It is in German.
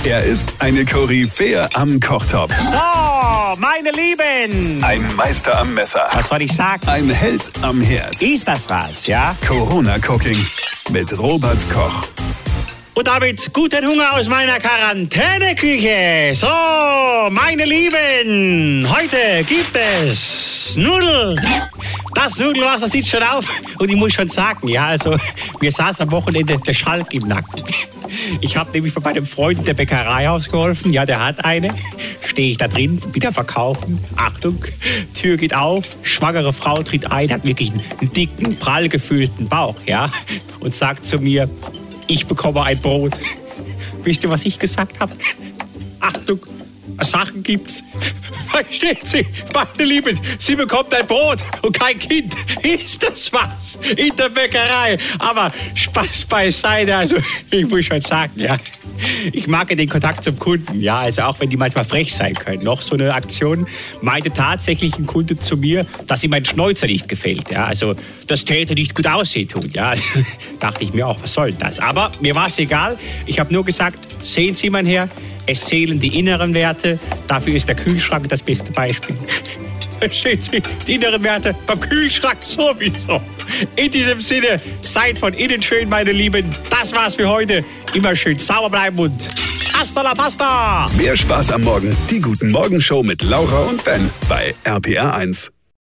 Er ist eine Koryphäe am Kochtopf. So, meine Lieben. Ein Meister am Messer. Was soll ich sagen? Ein Held am Herd. Ist das was, ja? Corona Cooking mit Robert Koch. Und damit guten Hunger aus meiner Quarantäneküche. So, meine Lieben, heute gibt es Nudeln. Das Nudelwasser sitzt schon auf. Und ich muss schon sagen, ja, also, mir saß am Wochenende der Schalk im Nacken. Ich habe nämlich bei meinem Freund in der Bäckerei ausgeholfen. Ja, der hat eine. Stehe ich da drin, wieder verkaufen. Achtung, Tür geht auf, schwangere Frau tritt ein, hat wirklich einen dicken, prall gefüllten Bauch, ja, und sagt zu mir, ich bekomme ein Brot. Wisst ihr, was ich gesagt habe? Achtung, Sachen gibt's. Verstehen Sie, meine Lieben, sie bekommt ein Brot und kein Kind. Ist das was? In der Bäckerei. Aber Spaß beiseite, also ich muss schon sagen, ja. Ich mag ja den Kontakt zum Kunden, ja, also auch wenn die manchmal frech sein können. Noch so eine Aktion meinte tatsächlich ein Kunde zu mir, dass ihm mein Schnäuzer nicht gefällt, ja, also das täte nicht gut aussehen tun, ja. Dachte ich mir auch, was soll das? Aber mir war es egal, ich habe nur gesagt, sehen Sie, mein Herr, es zählen die inneren Werte, dafür ist der Kühlschrank das beste Beispiel. Verstehen Sie, die inneren Werte beim Kühlschrank sowieso. In diesem Sinne, seid von innen schön, meine Lieben. Das war's für heute. Immer schön sauber bleiben und hasta la pasta. Mehr Spaß am Morgen. Die Guten Morgen Show mit Laura und Ben bei RPR 1.